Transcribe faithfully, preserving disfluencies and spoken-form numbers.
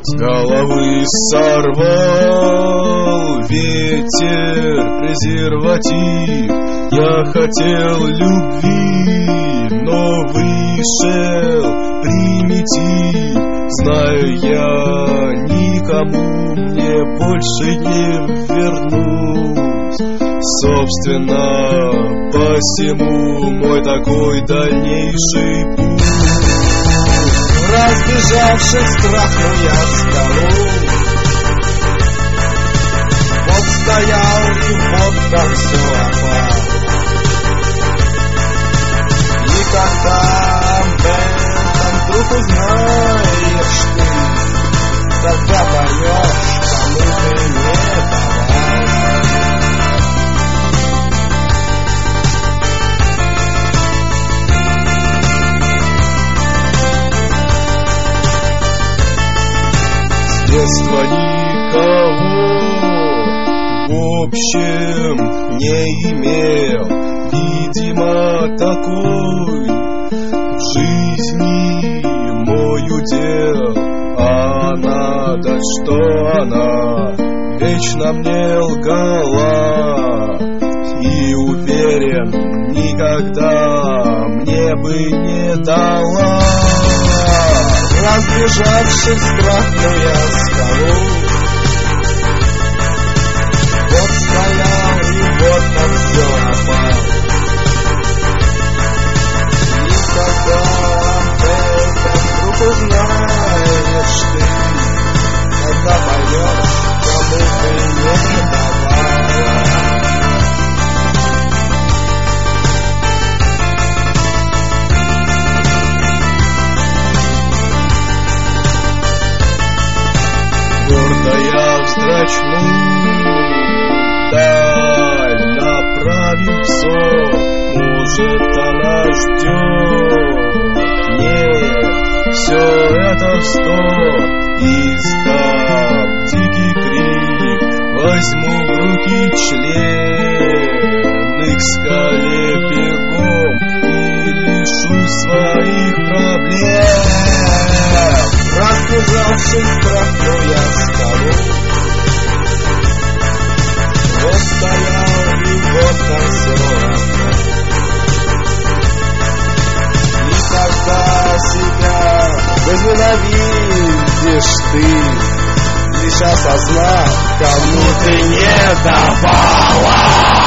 С головы сорвал ветер презерватив. Я хотел любви, но вышел примитив. Знаю я, никому мне больше не вернусь. Собственно, посему мой такой дальнейший путь. Разбежавшись страху я скалу, вот стоял и вот там все опал. И когда об этом вдруг узнаешь ты, тогда поймешь, кому ты не давал. С детства никого в общем не имел. Видимо, такой в жизни мой удел. А она, да что она, вечно мне лгала. И уверен, никогда мне бы не дала. Разбежавшись страху я скалу, вот стоял и вот там все опал. И когда об этом вдруг узнаешь ты, тогда поймешь, кому ты не давала. Я вздрачну, даль направив взор. Может, она ждет? Нет, все это вздор. Издав дикий крик, возьму в руки член, и к скале бегом и лишусь своих проблем. Разбежавшись страху я скалу, вот стоял и вот там все опал. И когда себя возненавидишь ты, лишь осознав, кому ты не давала.